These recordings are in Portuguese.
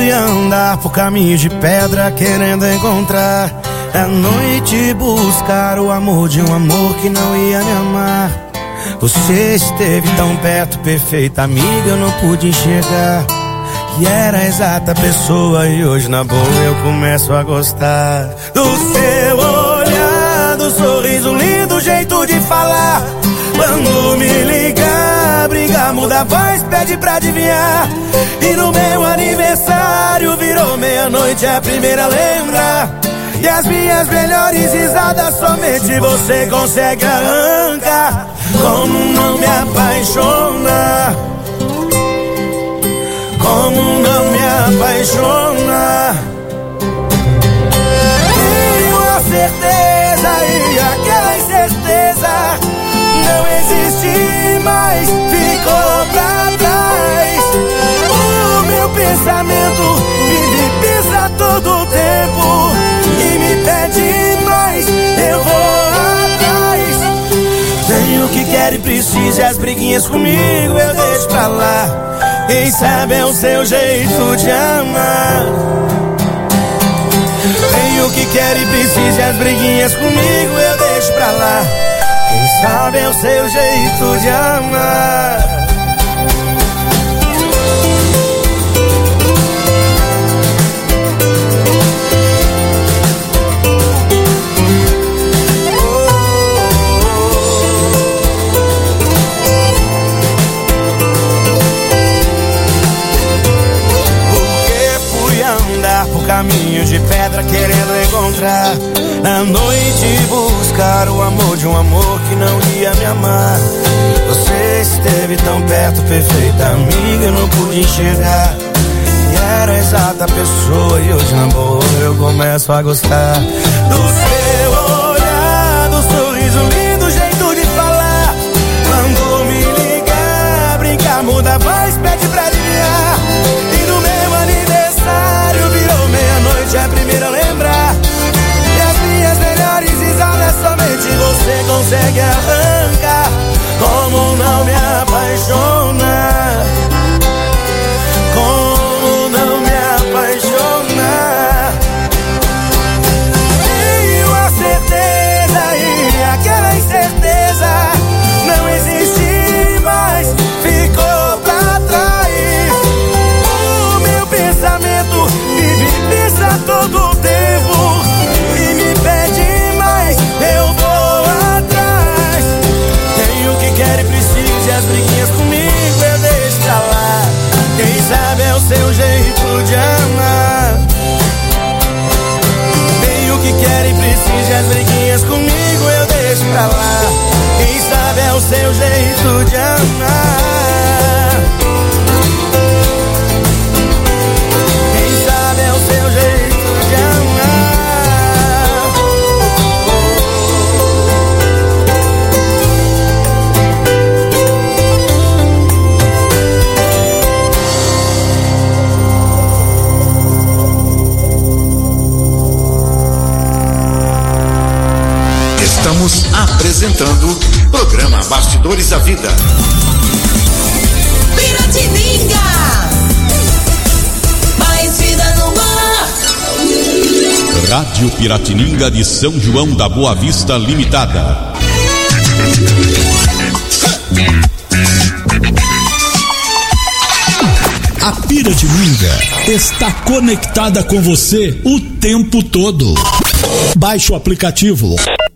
fui andar por caminhos de pedra querendo encontrar à noite buscar o amor de um amor que não ia me amar. Você esteve tão perto, perfeita amiga, eu não pude enxergar que era a exata pessoa. E hoje na boa eu começo a gostar do seu olhar, do sorriso lindo, jeito de falar. Quando me liga, briga, muda a voz, pede pra adivinhar. E no meu aniversário virou meia-noite, é a primeira a lembrar. E as minhas melhores risadas somente você consegue arrancar. Como não me apaixonar, como não me apaixonar. Tenho a certeza e aquela incerteza não existe mais, ficou pra trás. O meu pensamento vive pensa todo o tempo e me pede mais, eu vou atrás. Tenho o que quer e precisa, e as briguinhas comigo eu deixo pra lá. Quem sabe é o seu jeito de amar. Tenho o que quer e precisa, e as briguinhas comigo eu deixo pra lá. Quem sabe é o seu jeito de amar. Por caminhos de pedra querendo encontrar à noite buscar o amor de um amor que não ia me amar. Você esteve tão perto, perfeita amiga, eu não pude enxergar e era a exata pessoa. E hoje na boa eu começo a gostar do seu olhar, do sorriso lindo, jeito de falar. Quando me ligar, brincar, muda a voz, pede pra adivinhar. E no meu aniversário virou meia-noite, é a primeira a lembrar. E as minhas melhores risadas somente você consegue arrancar. Como não me apaixonar, como não me apaixonar. Tenho a certeza e aquela incerteza não existe mais, ficou pra trás. O meu pensamento vive pensa todo o tempo e me pede mais, eu vou atrás. Tenho o que quer e preciso, e as briguinhas comigo eu deixo pra lá. Quem sabe é o seu jeito de amar. Tenho o que quer e preciso, e as briguinhas comigo eu deixo pra lá. Quem sabe é o seu jeito de amar. Quem sabe é o seu jeito de amar. Estamos apresentando o programa Bastidores da Vida. Piratininga, mais vida no ar. Rádio Piratininga de São João da Boa Vista Limitada. A Piratininga está conectada com você o tempo todo. Baixe o aplicativo.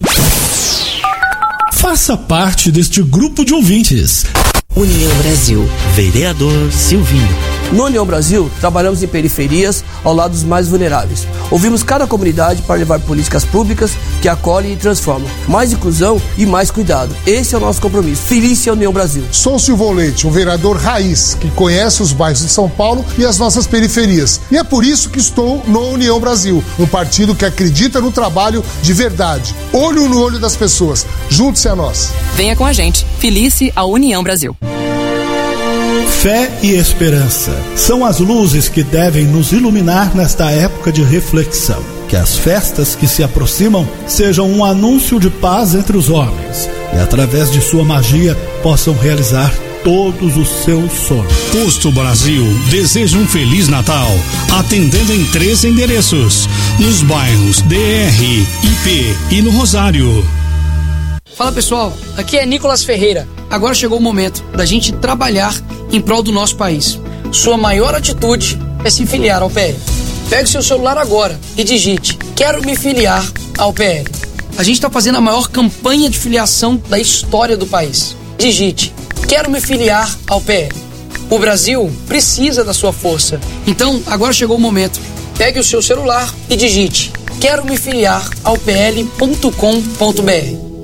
Faça parte deste grupo de ouvintes. União Brasil, vereador Silvinho. No União Brasil, trabalhamos em periferias ao lado dos mais vulneráveis. Ouvimos cada comunidade para levar políticas públicas que acolhem e transformam. Mais inclusão e mais cuidado. Esse é o nosso compromisso. Feliz União Brasil. Sou Silvio Leite, um vereador raiz que conhece os bairros de São Paulo e as nossas periferias. E é por isso que estou no União Brasil, um partido que acredita no trabalho de verdade. Olho no olho das pessoas. Junte-se a nós. Venha com a gente. Feliz a União Brasil. Fé e esperança são as luzes que devem nos iluminar nesta época de reflexão. Que as festas que se aproximam sejam um anúncio de paz entre os homens e, através de sua magia, possam realizar todos os seus sonhos. Posto Brasil deseja um Feliz Natal, atendendo em 3 endereços, nos bairros DR, IP e no Rosário. Fala pessoal, aqui é Nicolas Ferreira. Agora chegou o momento da gente trabalhar em prol do nosso país. Sua maior atitude é se filiar ao PL. Pegue seu celular agora e digite: quero me filiar ao PL. A gente está fazendo a maior campanha de filiação da história do país. Digite: quero me filiar ao PL. O Brasil precisa da sua força. Então, agora chegou o momento. Pegue o seu celular e digite: quero me filiar ao pl.com.br.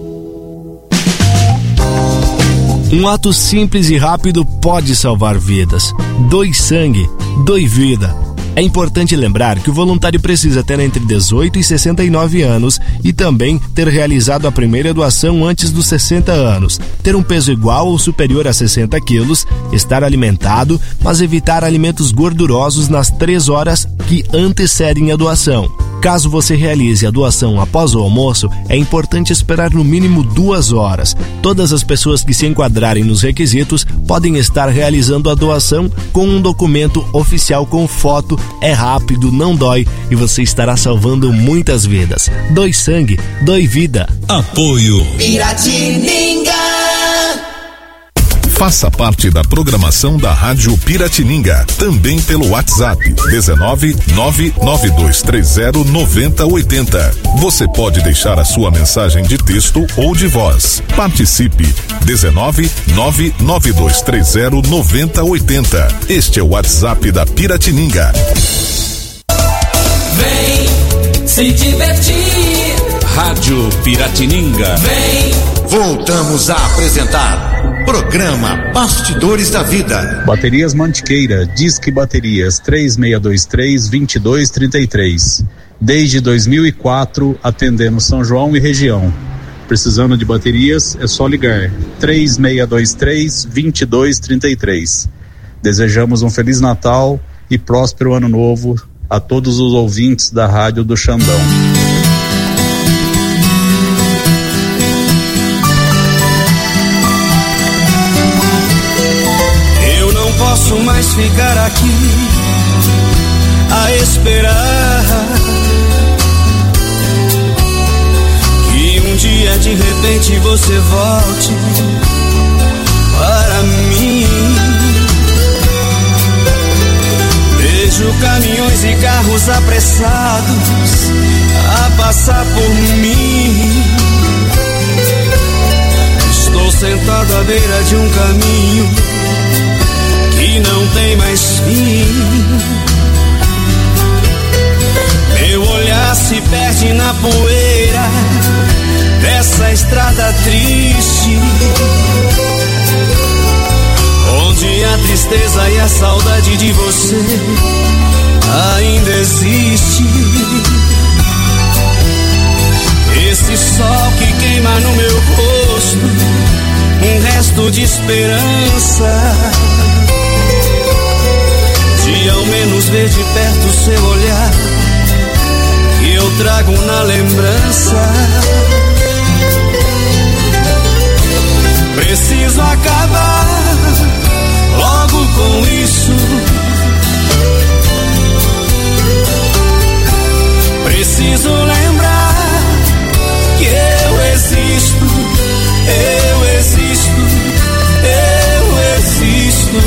Um ato simples e rápido pode salvar vidas. Doe sangue, doe vida. É importante lembrar que o voluntário precisa ter entre 18 e 69 anos e também ter realizado a primeira doação antes dos 60 anos, ter um peso igual ou superior a 60 quilos, estar alimentado, mas evitar alimentos gordurosos nas 3 horas que antecedem a doação. Caso você realize a doação após o almoço, é importante esperar no mínimo 2 horas. Todas as pessoas que se enquadrarem nos requisitos podem estar realizando a doação com um documento oficial com foto. É rápido, não dói e você estará salvando muitas vidas. Doe sangue, doe vida. Apoio Piratininga. Faça parte da programação da Rádio Piratininga, também pelo WhatsApp 19 99230 9080. Você pode deixar a sua mensagem de texto ou de voz. Participe 19 99230 9080. Este é o WhatsApp da Piratininga. Vem se divertir. Rádio Piratininga. Vem. Voltamos a apresentar Programa Bastidores da Vida. Baterias Mantiqueira, Disque Baterias 3623-2233. Desde 2004, atendendo São João e região. Precisando de baterias, é só ligar 3623-2233. Desejamos um Feliz Natal e próspero Ano Novo a todos os ouvintes da Rádio do Xandão. Posso mais ficar aqui a esperar que um dia de repente você volte para mim. Vejo caminhões e carros apressados a passar por mim. Estou sentado à beira de um caminho que não tem mais fim. Meu olhar se perde na poeira dessa estrada triste, onde a tristeza e a saudade de você ainda existe. Esse sol que queima no meu rosto, um resto de esperança, de ao menos ver de perto seu olhar, que eu trago na lembrança. Preciso acabar logo com isso. Preciso lembrar que eu existo, eu existo, eu existo.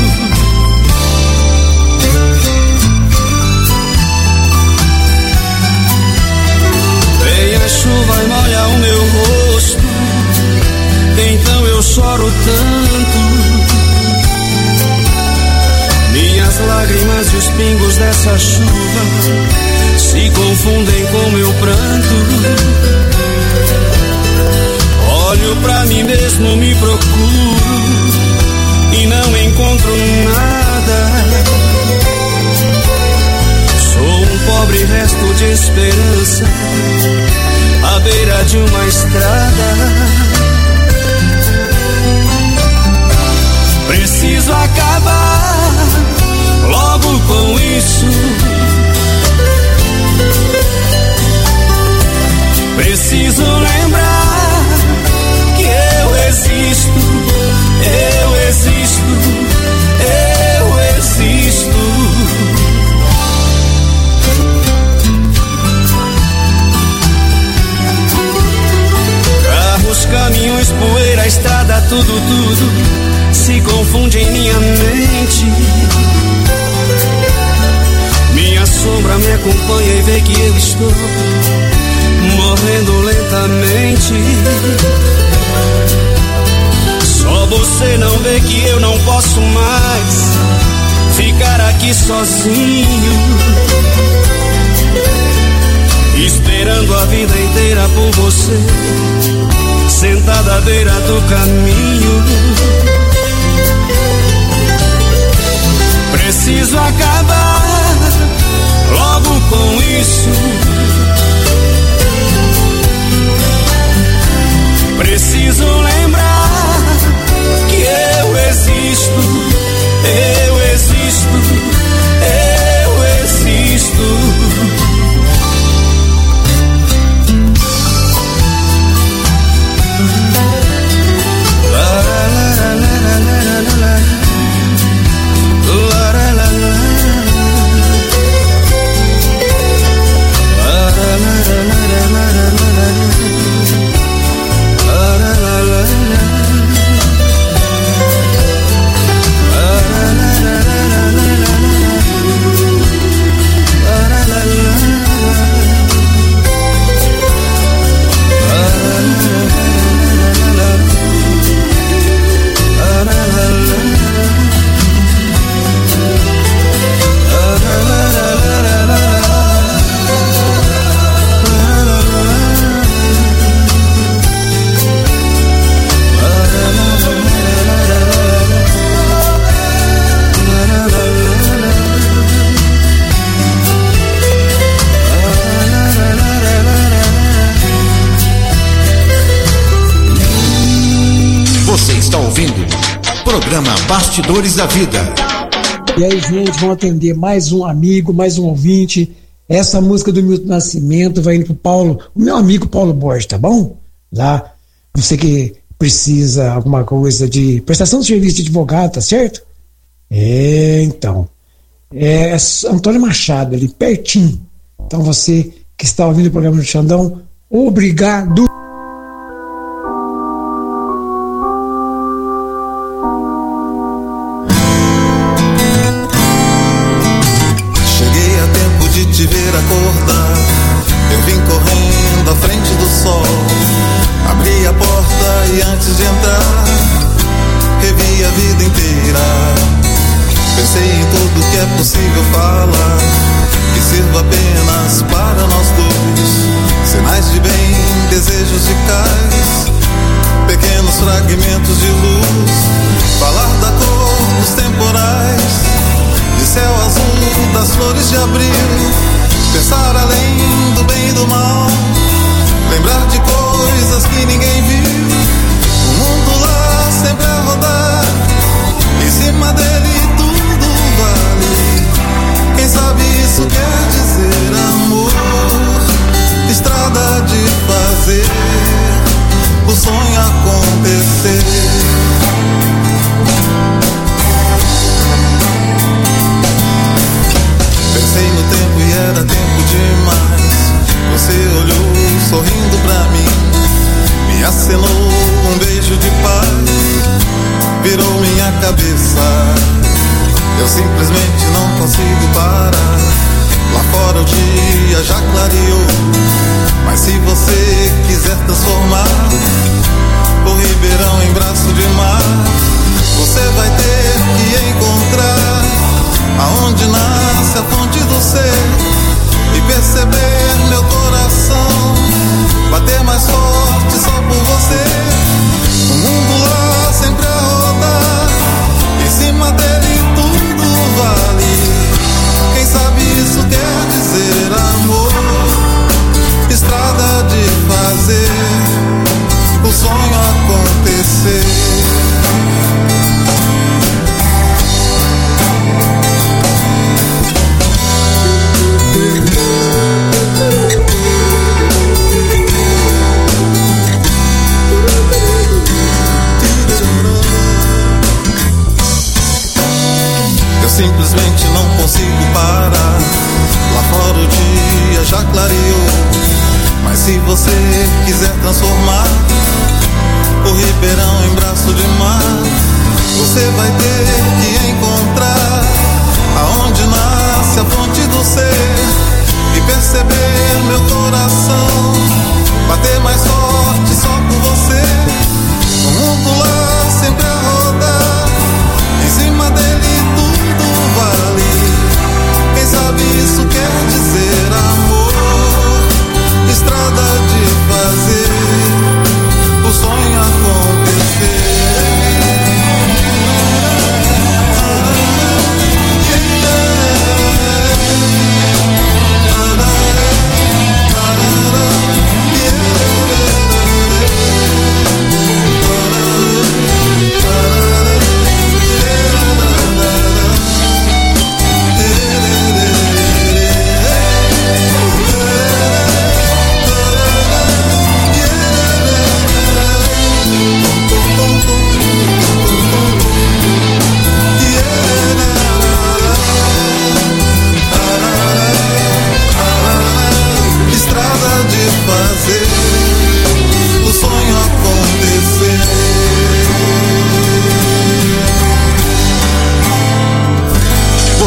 Vem a chuva e molha o meu rosto, então eu choro tanto. Minhas lágrimas e os pingos dessa chuva se confundem com meu pranto. Olho pra mim mesmo, me procuro e não encontro nada. Sou um pobre resto de esperança à beira de uma estrada. Preciso acabar logo com isso. Preciso lembrar que eu existo, eu existo. acompanha e vê que eu estou morrendo lentamente. Só você não vê que eu não posso mais ficar aqui sozinho, esperando a vida inteira por você, sentada à beira do caminho. Preciso acabar logo com isso. Preciso lembrar que eu existo, eu existo, eu existo. Programa Bastidores da Vida. E aí, gente, vamos atender mais um amigo, mais um ouvinte. Essa música do Milton Nascimento vai indo pro Paulo, o meu amigo Paulo Borges, tá bom? Lá, você que precisa alguma coisa de prestação de serviço de advogado, tá certo? Então. É Antônio Machado, ali pertinho. Então você que está ouvindo o programa do Xandão, obrigado.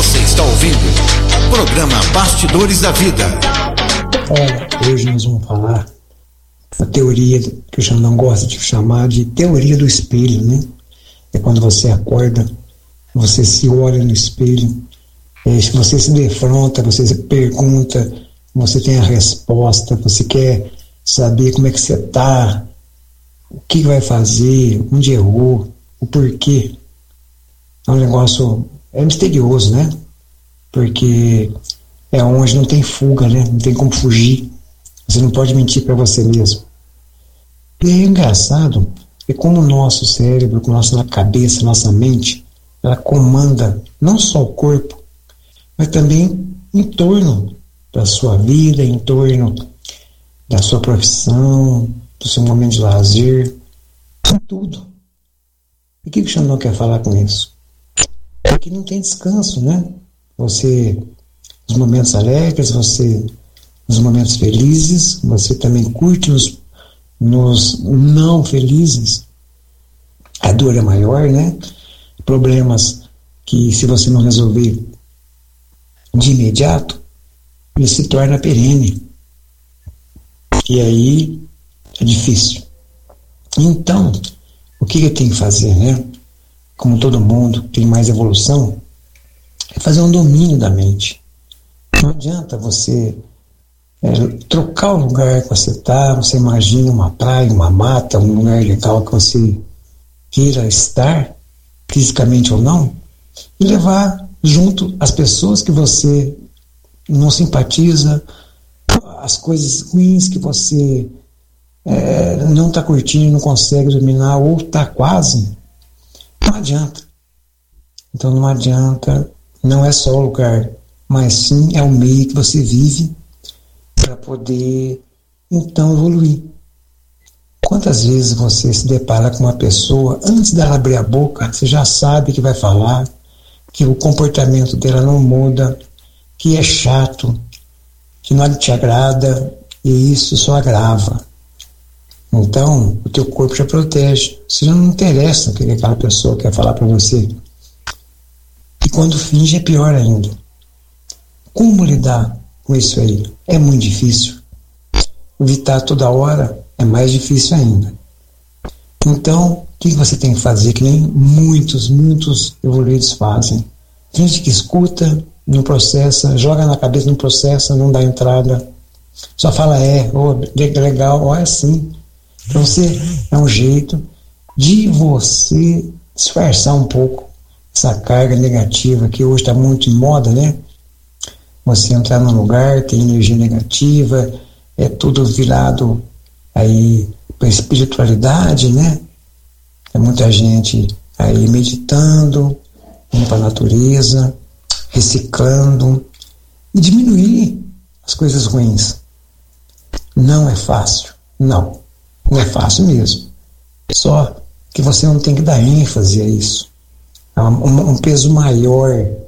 Você está ouvindo programa Bastidores da Vida. Olha, hoje nós vamos falar da teoria que o Xandão gosta de chamar de teoria do espelho, né? É quando você acorda, você se olha no espelho, você se defronta, você se pergunta, você tem a resposta, você quer saber como é que você está, o que vai fazer, onde errou, o porquê. É um negócio, é misterioso, né? Porque é onde não tem fuga, né? Não tem como fugir. Você não pode mentir para você mesmo. E é engraçado, é como o nosso cérebro, com nossa cabeça, nossa mente, ela comanda não só o corpo, mas também em torno da sua vida, em torno da sua profissão, do seu momento de lazer, em tudo. E o que o Xandão quer falar com isso? É que não tem descanso, né? Você, os momentos alegres, você, os momentos felizes, você também curte nos não felizes. A dor é maior, né? Problemas que, se você não resolver de imediato, ele se torna perene. E aí é difícil. Então, o que eu tenho que fazer, né? Como todo mundo tem mais evolução, é fazer um domínio da mente. Não adianta você trocar o lugar que você está, você imagina uma praia, uma mata, um lugar legal que você queira estar, fisicamente ou não, e levar junto as pessoas que você não simpatiza, as coisas ruins que você não está curtindo, não consegue dominar, ou está quase. Não adianta. Então não adianta, não é só o lugar, mas sim é o meio que você vive para poder então evoluir. Quantas vezes você se depara com uma pessoa, antes dela abrir a boca, você já sabe que vai falar, que o comportamento dela não muda, que é chato, que nada te agrada, e isso só agrava. Então, o teu corpo já protege. Você já não interessa o que aquela pessoa quer falar para você. E quando finge é pior ainda. Como lidar com isso aí? É muito difícil. Evitar toda hora é mais difícil ainda. Então, o que você tem que fazer? Que nem muitos evoluídos fazem. Gente que escuta, não processa, joga na cabeça, não processa, não dá entrada. Só fala legal, é assim. Então é um jeito de você disfarçar um pouco essa carga negativa que hoje está muito em moda, né? Você entrar num lugar, tem energia negativa, é tudo virado aí para espiritualidade, né? Tem muita gente aí meditando, indo para a natureza, reciclando e diminuir as coisas ruins. Não é fácil, não é fácil mesmo. Só que você não tem que dar ênfase a isso. É um peso maior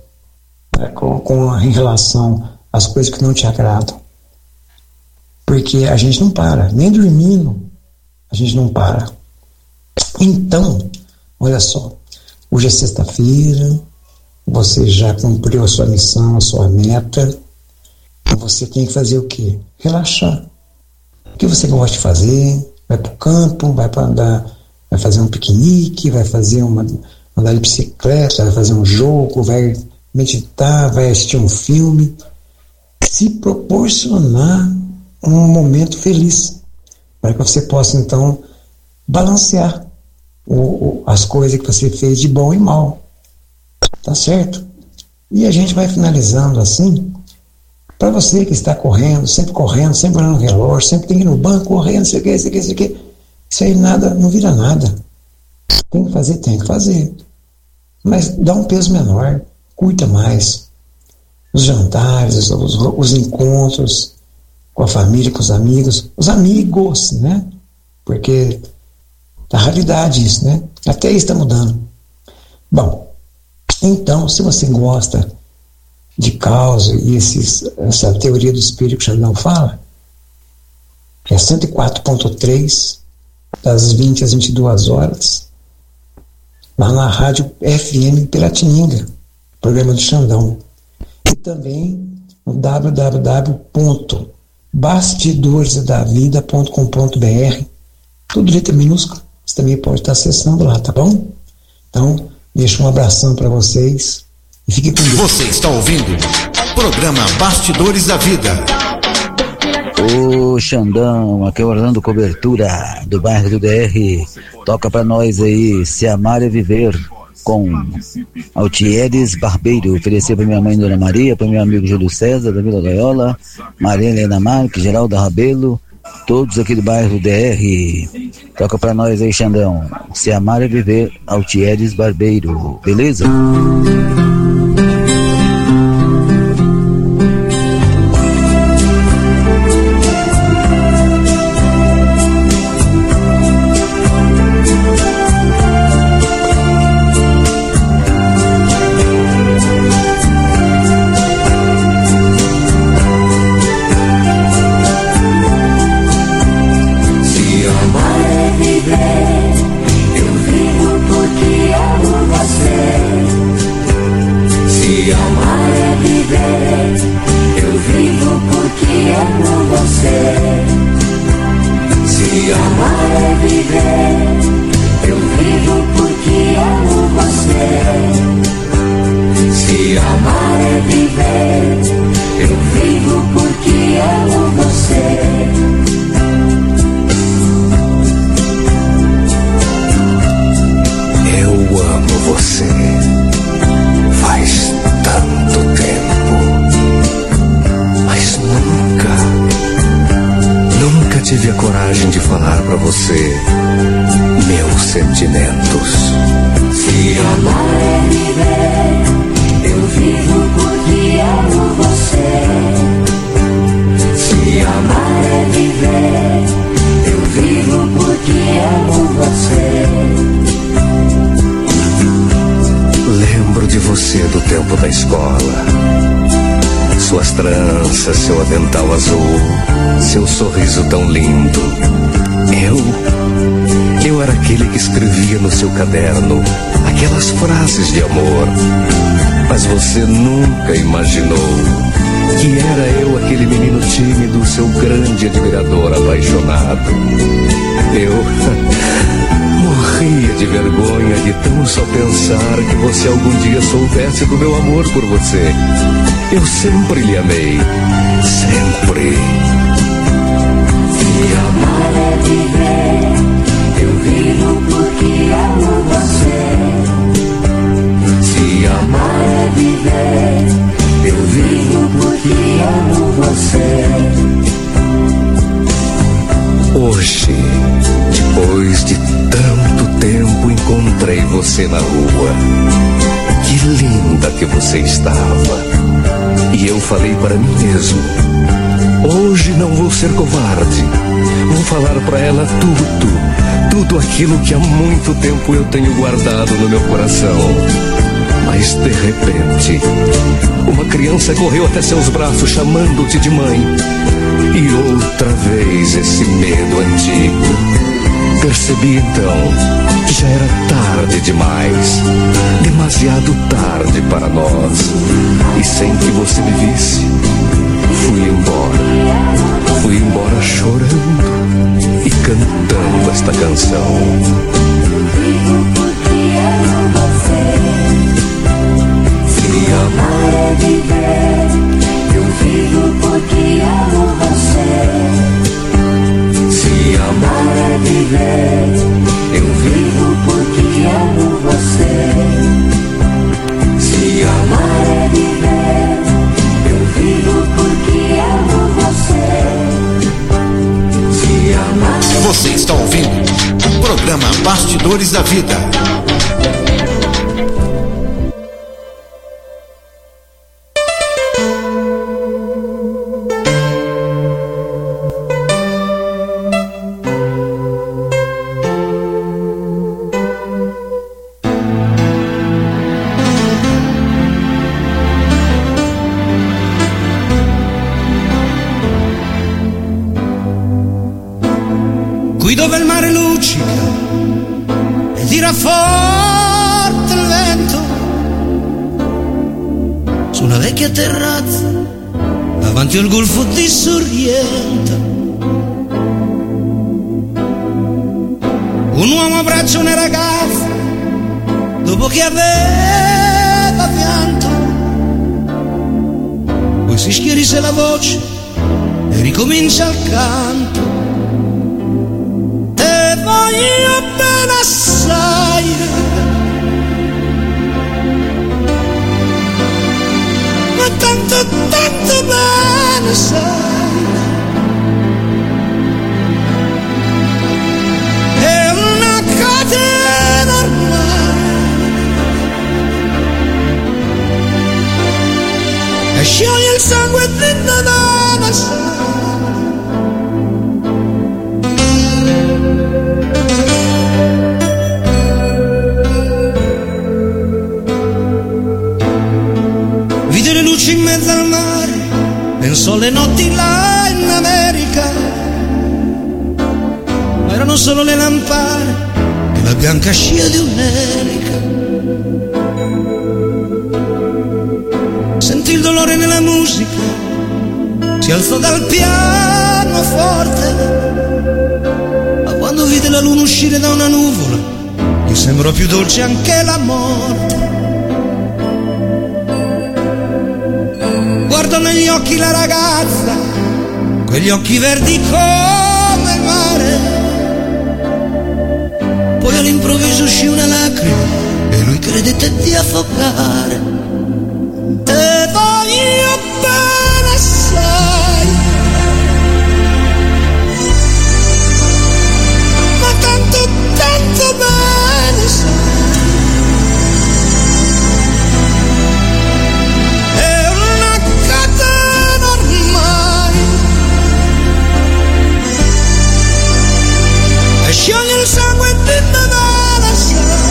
em relação às coisas que não te agradam. Porque a gente não para, nem dormindo a gente não para. Então, olha só, hoje é sexta-feira, você já cumpriu a sua missão, a sua meta, e você tem que fazer o quê? Relaxar. O que você gosta de fazer? Vai para o campo, vai para andar, vai fazer um piquenique, vai fazer andar de bicicleta, vai fazer um jogo, vai meditar, vai assistir um filme. Se proporcionar um momento feliz, para que você possa então balancear as coisas que você fez de bom e mal. Tá certo? E a gente vai finalizando assim. Para você que está correndo, sempre olhando no relógio, sempre tem que ir no banco correndo, sei o que. Isso aí nada, não vira nada. Tem que fazer. Mas dá um peso menor, curta mais. Os jantares, os encontros com a família, com os amigos, né? Porque tá raridade isso, né? Até isso está mudando. Bom, então, se você gosta de causa e essa teoria do espelho que o Xandão fala, é 104.3 das 20 às 22 horas, lá na rádio FM Piratininga, programa do Xandão. e também no www.bastidoresdavida.com.br, tudo letra minúscula, você também pode estar acessando lá, tá bom? Então, deixo um abração para vocês e fique com Deus. Você está ouvindo o programa Bastidores da Vida. Ô Xandão, aqui é o Orlando Cobertura do bairro do DR. Toca pra nós aí, Se Amar é Viver, com Altieres Barbeiro. Oferecer pra minha mãe Dona Maria, pra meu amigo Júlio César da Vila Loyola, Maria Helena Marques, Geraldo Rabelo, todos aqui do bairro do DR. Toca pra nós aí, Xandão, Se Amar é Viver, Altieres Barbeiro, beleza? Tive a coragem de falar pra você meus sentimentos. Se amar é viver, eu vivo porque amo você. Se amar é viver, eu vivo porque amo você. Lembro de você do tempo da escola. Suas tranças, seu avental azul, seu sorriso tão lindo. Eu era aquele que escrevia no seu caderno aquelas frases de amor. Mas você nunca imaginou que era eu aquele menino tímido, seu grande admirador apaixonado. Eu morria de vergonha de tão só pensar que você algum dia soubesse do meu amor por você. Eu sempre lhe amei, sempre. Se amar é viver, eu vivo porque amo você. Se amar é viver, eu vivo porque amo você. Hoje, depois de tanto tempo, encontrei você na rua. Que linda que você estava. E eu falei para mim mesmo: hoje não vou ser covarde. Vou falar para ela tudo aquilo que há muito tempo eu tenho guardado no meu coração. Mas de repente, uma criança correu até seus braços chamando-te de mãe. E outra vez esse medo antigo. Percebi então que já era tarde demais, demasiado tarde para nós. E sem que você me visse, fui embora chorando e cantando esta canção. Se amar é viver, eu vivo porque amo você. Se amar é viver, eu vivo porque amo você. Se amar é viver, eu vivo porque amo você. Se amar é... Você está ouvindo o programa Bastidores da Vida. Qui dove il mare luccica e tira forte il vento, su una vecchia vecchia terrazza davanti al golfo di Sorrento. Un uomo abbraccia una ragazza dopo che aveva pianto, poi si schierisse la voce e ricomincia il canto. Te voglio bene assai, ma tanto, tanto bene sai, è una catena ormai, e scioglie il sangue dentro da sai. Vide le luci in mezzo al mare, pensò alle notti là in America, ma erano solo le lampade e la bianca scia di un'elica. Sentì il dolore nella musica, si alzò dal pianoforte, ma quando vide la luna uscire da una nuvola, gli sembrò più dolce anche la morte. Guardò negli occhi la ragazza, quegli occhi verdi come il mare, poi all'improvviso uscì una lacrima e lui credette di affogare. Te voglio bene assai, ma tanto, tanto bene sai, è una catena ormai, e scioglie il sangue di Nevada sai.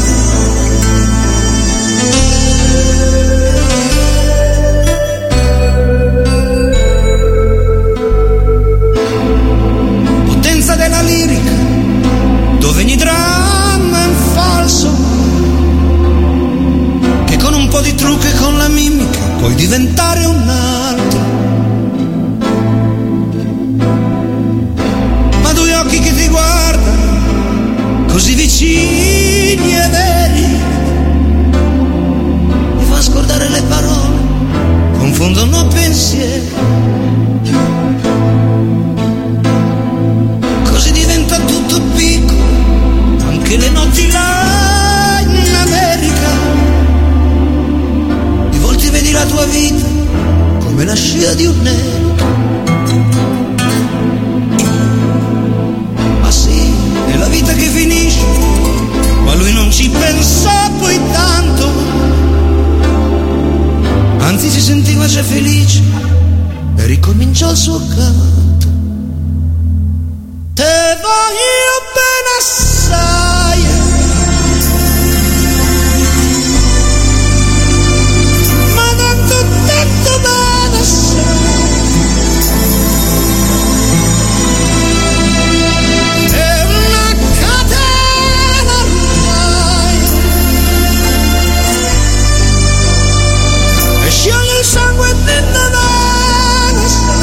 Potenza della lirica, dove ogni dramma è un falso, che con un po' di trucco e con la mimica puoi diventare un altro. Ma due occhi che ti guardano, così vicini e veri, mi fa scordare le parole, confondono pensieri. Così diventa tutto piccolo, anche le notti là in America. Di volte vedi la tua vita come la scia di un'elica. Ma sì, è la vita che finisce, ma lui non ci pensò poi tanto, anzi si sentiva già felice e ricominciò il suo canto. Te voglio bene assai, ma tanto, tanto bene assai, è una catena ormai, e scioglie il sangue dentro da sai.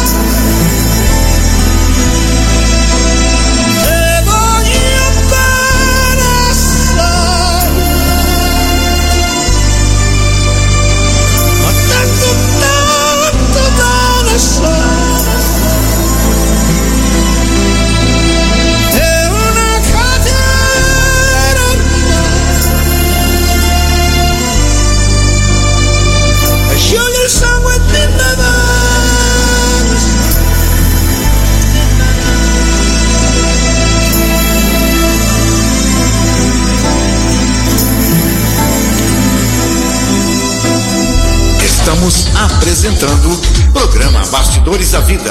Estamos apresentando o programa Bastidores da Vida.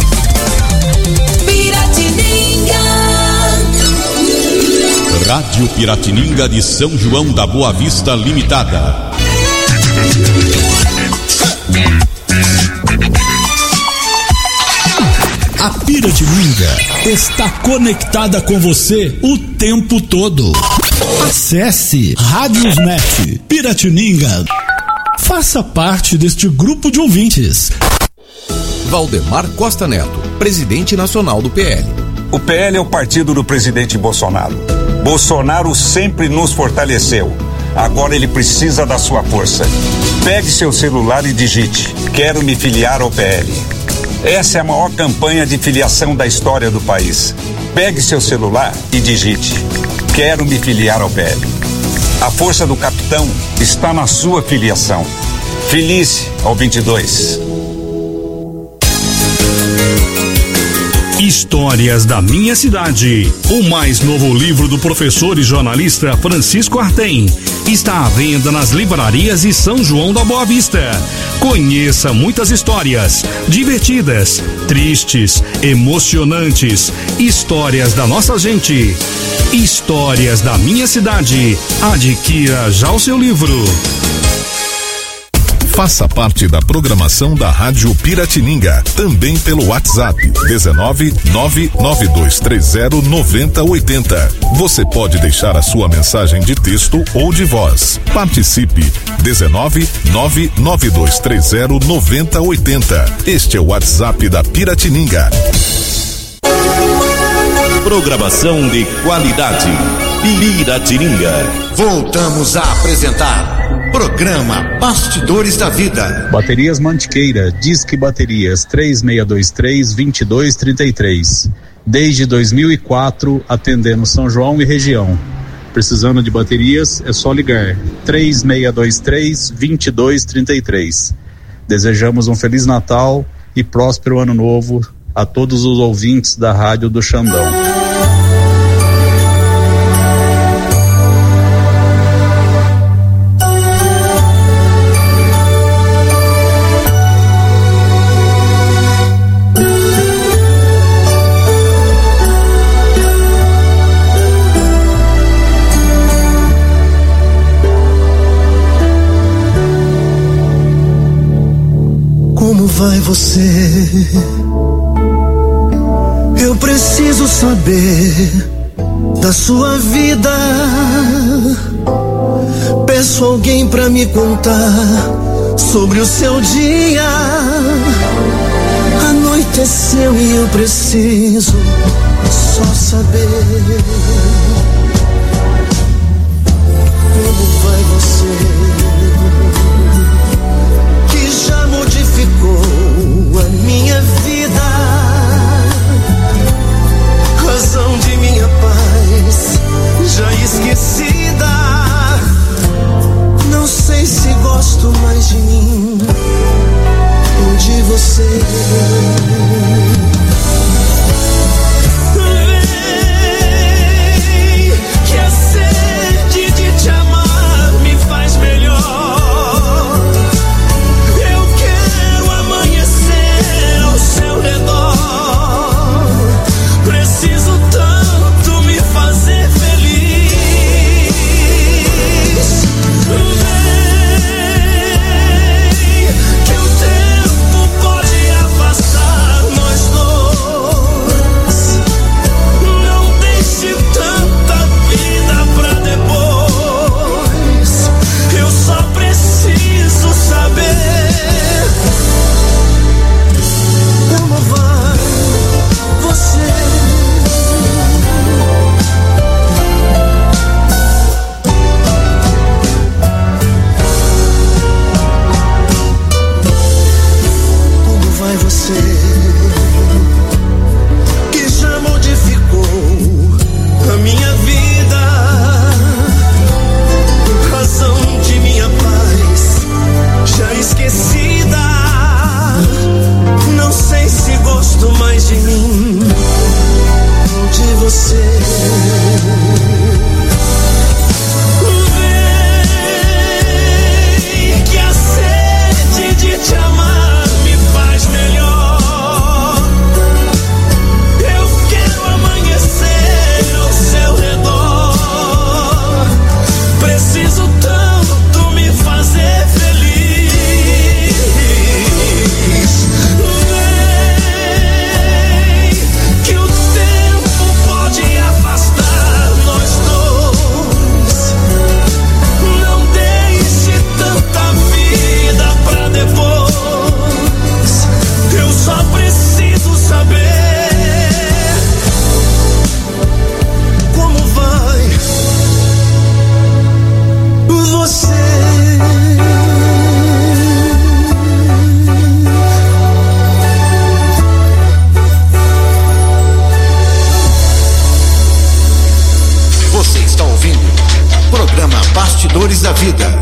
Piratininga. Rádio Piratininga de São João da Boa Vista Limitada. A Piratininga está conectada com você o tempo todo. Acesse Radiosnet Piratininga Faça parte deste grupo de ouvintes. Valdemar Costa Neto, presidente nacional do PL. O PL é o partido do presidente Bolsonaro. Bolsonaro sempre nos fortaleceu. Agora ele precisa da sua força. Pegue seu celular e digite: quero me filiar ao PL. Essa é a maior campanha de filiação da história do país. Pegue seu celular e digite: quero me filiar ao PL. A força do capitão está na sua filiação. Filie-se ao 22. Histórias da Minha Cidade. O mais novo livro do professor e jornalista Francisco Artem está à venda nas livrarias e São João da Boa Vista. Conheça muitas histórias divertidas, tristes, emocionantes, histórias da nossa gente. Histórias da Minha Cidade. Adquira já o seu livro. Faça parte da programação da Rádio Piratininga, também pelo WhatsApp 19992309080. Você pode deixar a sua mensagem de texto ou de voz. Participe 19992309080. Este é o WhatsApp da Piratininga. Programação de qualidade. Piratininga. Voltamos a apresentar Programa Bastidores da Vida. Baterias Mantiqueira, Disque Baterias 3623-2233. Desde 2004, atendendo São João e região. Precisando de baterias, é só ligar 3623-2233. Desejamos um Feliz Natal e próspero Ano Novo a todos os ouvintes da Rádio do Xandão. Vai você? Eu preciso saber da sua vida. Peço alguém pra me contar sobre o seu dia. Anoiteceu e eu preciso só saber. Como vai você? Modificou a minha vida, razão de minha paz já esquecida. Não sei se gosto mais de mim ou de você. Vem, que a sede de te amar me faz melhor. da Vida.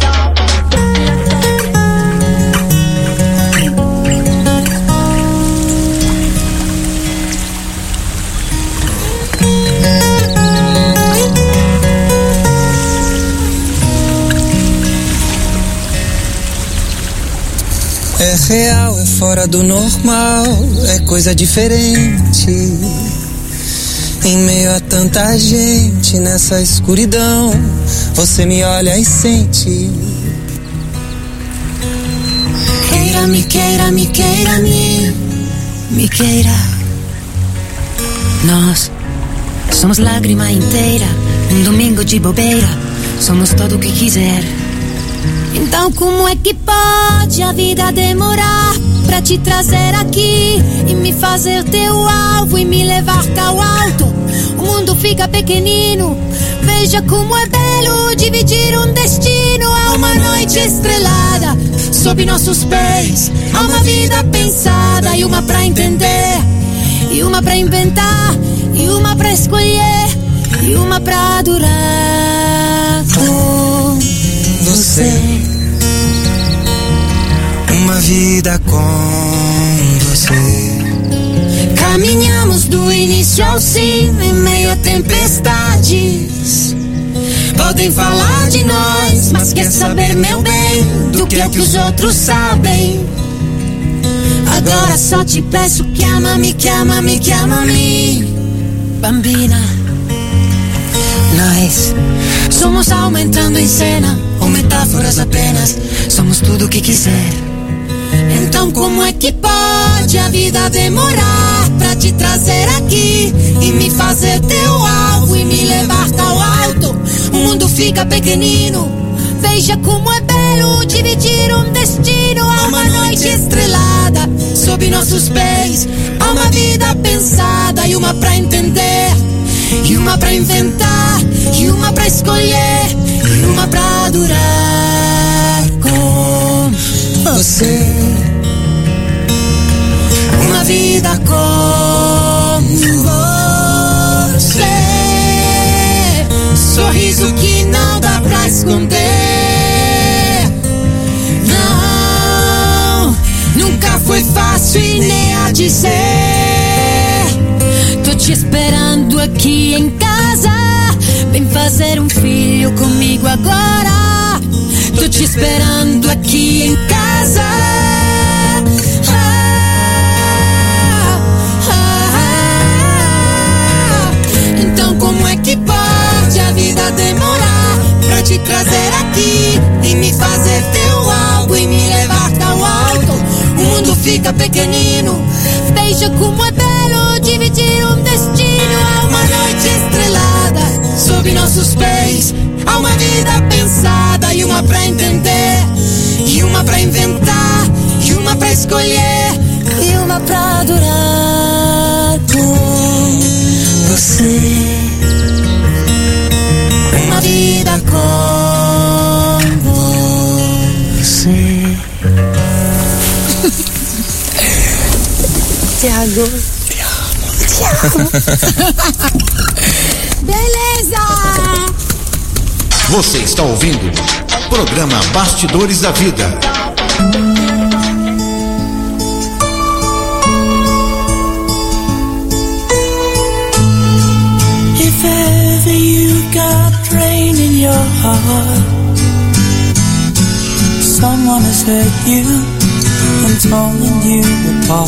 É real, é fora do normal, é coisa diferente. Em meio a tanta gente nessa escuridão, você me olha e sente. Queira, me queira, me queira, me queira. Nós somos lágrima inteira, um domingo de bobeira, somos tudo o que quiser. Então como é que pode a vida demorar pra te trazer aqui e me fazer teu alvo e me levar tão alto? O mundo fica pequenino, veja como é belo dividir um destino. Há uma noite estrelada sob nossos pés, há uma vida pensada e uma pra entender, e uma pra inventar, e uma pra escolher, e uma pra durar com você. Uma vida com você. Caminhamos do início ao fim, em meio a tempestades. Podem falar de nós, mas quer saber, meu bem, do que é que os outros sabem. Agora só te peço que ama-me, que ama-me, que ama-me, bambina. Nós somos alma entrando em cena, ou metáforas apenas, somos tudo o que quiser. Então como é que pode a vida demorar pra te trazer aqui e me fazer teu alvo e me levar tão alto? O mundo fica pequenino, veja como é belo dividir um destino. Há uma noite estrelada sob nossos pés, há uma vida pensada e uma pra entender, e uma pra inventar, e uma pra escolher, e uma pra durar com você. Uma vida com você. Sorriso que não dá pra esconder. Não, nunca foi fácil e nem a dizer. Tô te esperando aqui em casa, vem fazer um filho comigo agora. Tô te esperando aqui em casa. Então como é que pode a vida demorar pra te trazer aqui e me fazer teu alvo e me levar tão alto? O mundo fica pequenino, veja como é belo dividir um destino. Há uma noite estrelada sob nossos pés, há uma vida pensada e uma pra entender, e uma pra inventar, e uma pra escolher, e uma pra durar com você. Uma vida com você. Tiago. Te amo. Beleza! Você está ouvindo o programa Bastidores da Vida. If ever you got pain in your heart, someone has hurt you and torn you apart.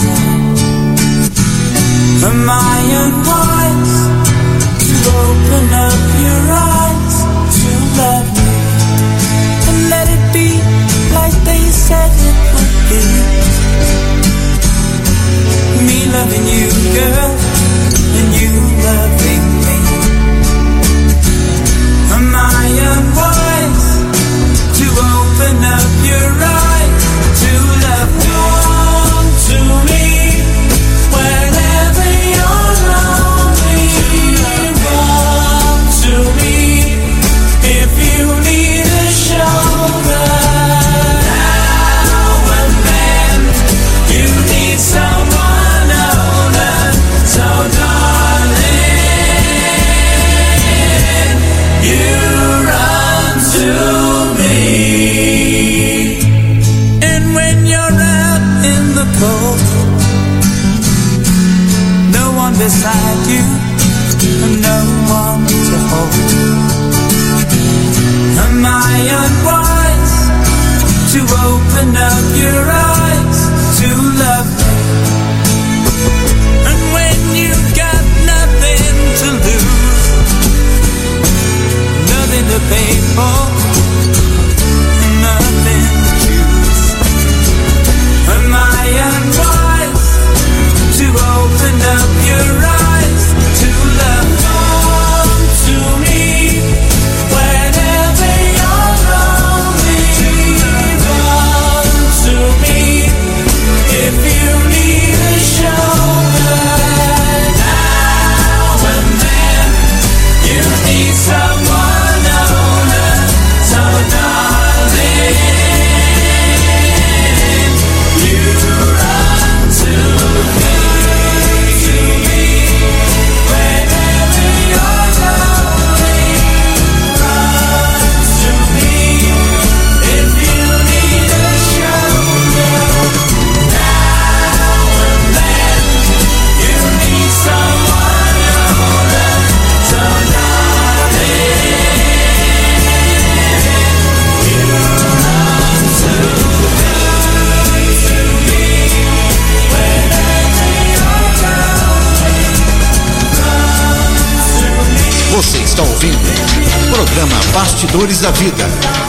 Am I unwise to open up your eyes to love me and let it be like they said it would be? Me loving you, girl, and you loving me. Am I unwise to open up your eyes to love me? Come to me whenever you're lonely. Come to me if you need a shoulder. Now and beside you, and no one to hold. Am I unwise to open up your eyes to love me? And when you've got nothing to lose, nothing to pay for, nothing to choose. Am I unwise to open up your eyes to love? Come to me whenever you're lonely. Run to me if you need a shoulder. Now and then you need someone older. So darling, you run to me. Whenever you're lonely, run to me if you need a shoulder. Now and then you need someone older. So darling, you run to me whenever you're lonely. Você está ouvindo o programa Bastidores da Vida.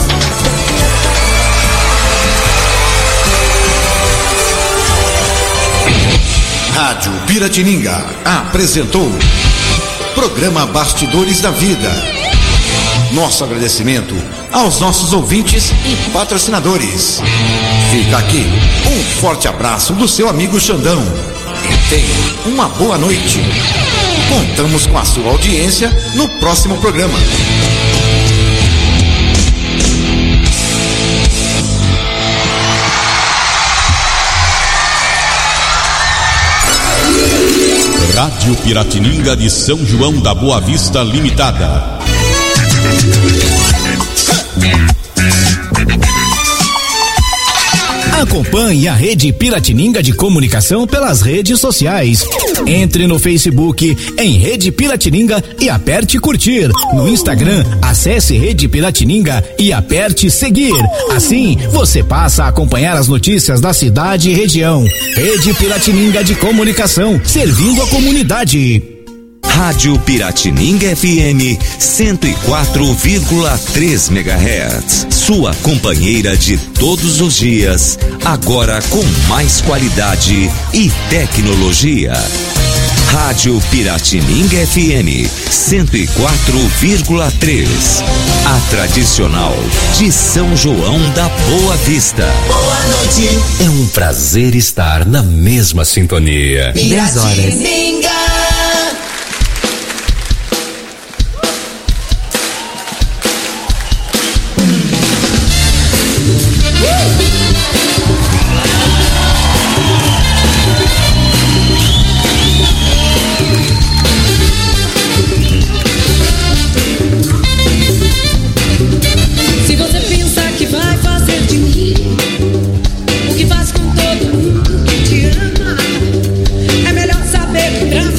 Rádio Piratininga apresentou programa Bastidores da Vida. Nosso agradecimento aos nossos ouvintes e patrocinadores. Fica aqui um forte abraço do seu amigo Xandão e tenha uma boa noite. Contamos com a sua audiência no próximo programa. Rádio Piratininga de São João da Boa Vista Limitada. Acompanhe a Rede Piratininga de Comunicação pelas redes sociais. Entre no Facebook em Rede Piratininga e aperte curtir. No Instagram, acesse Rede Piratininga e aperte seguir. Assim, você passa a acompanhar as notícias da cidade e região. Rede Piratininga de Comunicação, servindo a comunidade. Rádio Piratininga FM 104,3 MHz. Sua companheira de todos os dias, agora com mais qualidade e tecnologia. Rádio Piratininga FM 104,3. A tradicional de São João da Boa Vista. Boa noite. É um prazer estar na mesma sintonia. 10 horas. O que faz com todo mundo que te ama, é melhor saber que pra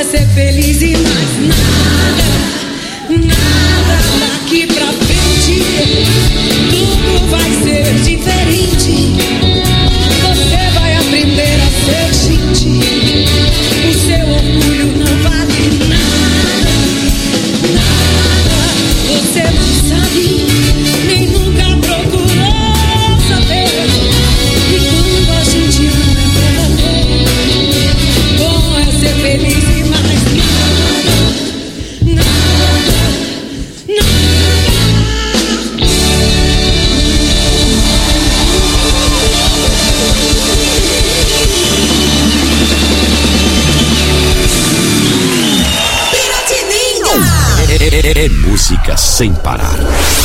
ser feliz e mais nada, nada daqui pra frente. Tudo vai ser diferente. Você vai aprender a ser gente. O seu orgulho não vale nada, nada. Você não sabe, nem nunca procurou saber. E quando a gente ama, bom é ser feliz e mais nada, nada, nada. É música sem parar.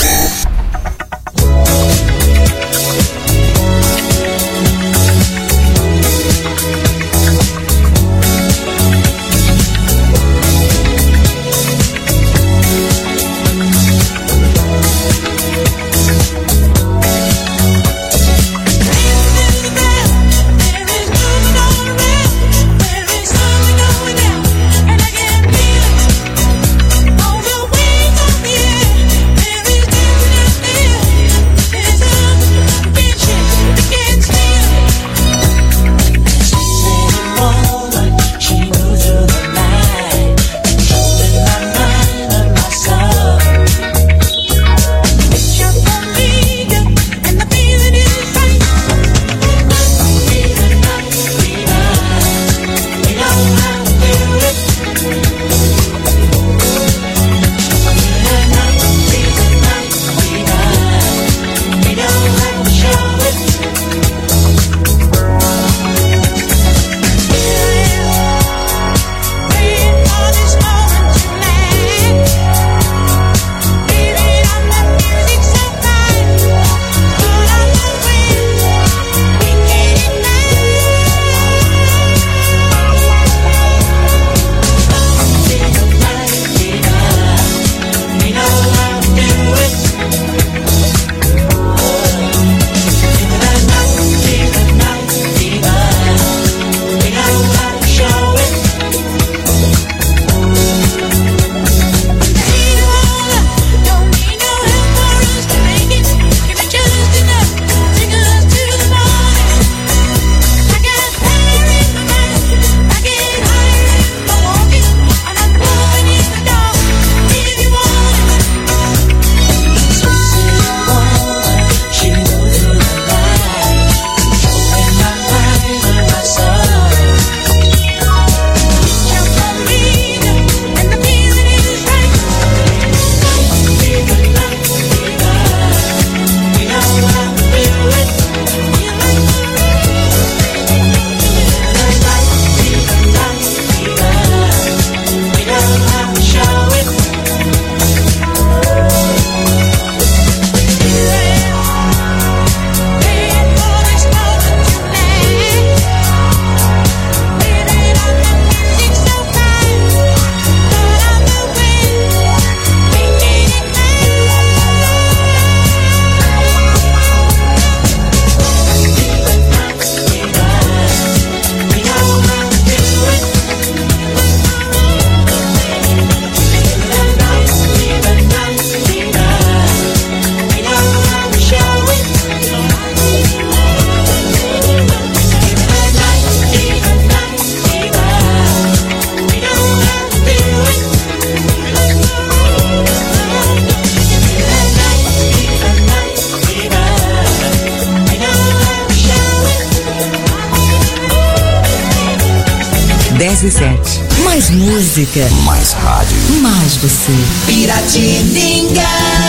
Mais música. Mais rádio. Mais você. Piratininga.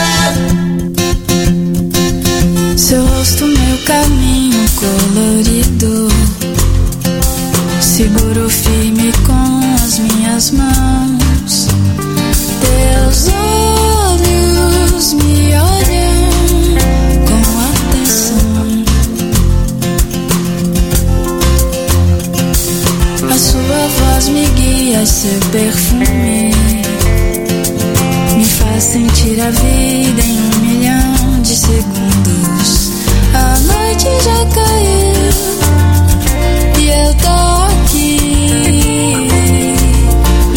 Seu rosto, meu caminho colorido. Seguro firme com as minhas mãos. Teus olhos me olham com atenção. A sua voz me guia, seu perfume me faz sentir a vida em 1.000.000 de segundos. A noite já caiu e eu tô aqui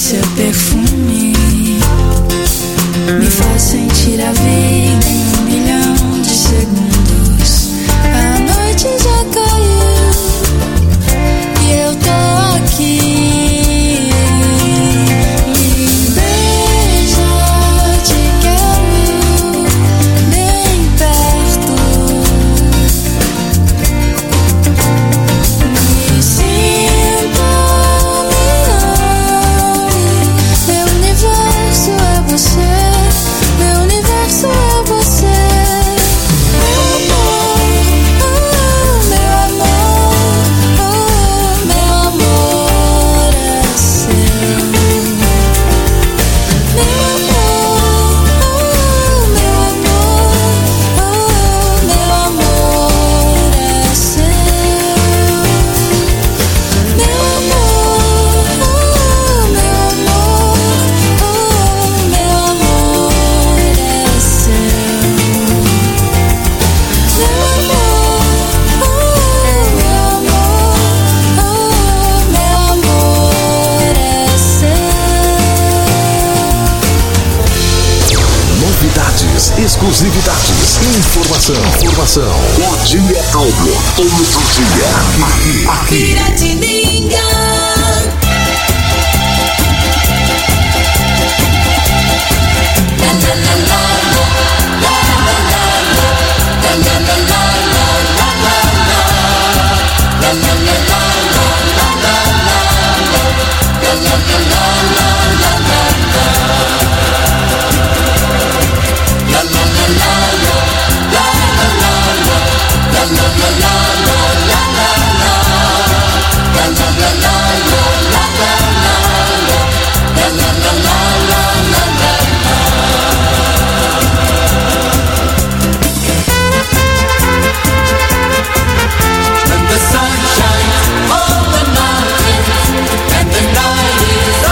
seu perfume me faz sentir a vida em 1 milhão de segundos. A noite já caiu e eu tô aqui. Me beija, te quero bem perto. Me sinta, me ame. Meu universo é você. Meu universo é você. Meu amor, meu amor, meu amor é seu. Meu amor, meu amor é seu. Meu amor, meu amor é seu. Novidades, exclusividades, informação. O dia é todo dia. Aqui. Piratininga. And the sun shines on the mountain, and the night is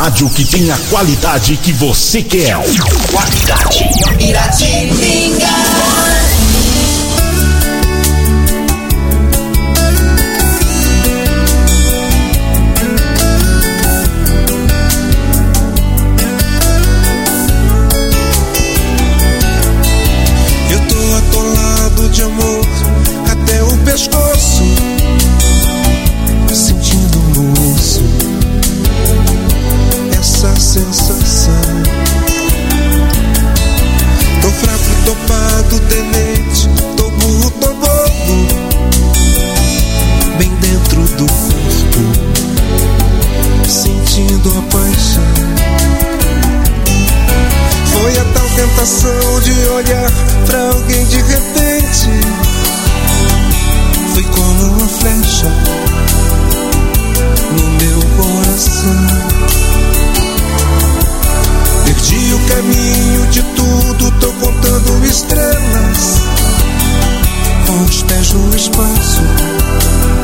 rádio que tem a qualidade que você quer. Qualidade. Piratininga. De amor até o pescoço, sentindo no osso essa sensação. Tô fraco, tô pardo, tenente, tô burro, tô bobo, bem dentro do corpo, sentindo a paixão. Foi a tal tentação de olhar pra alguém de repente. Foi como uma flecha no meu coração. Perdi o caminho de tudo, tô contando estrelas, com os pés no espaço,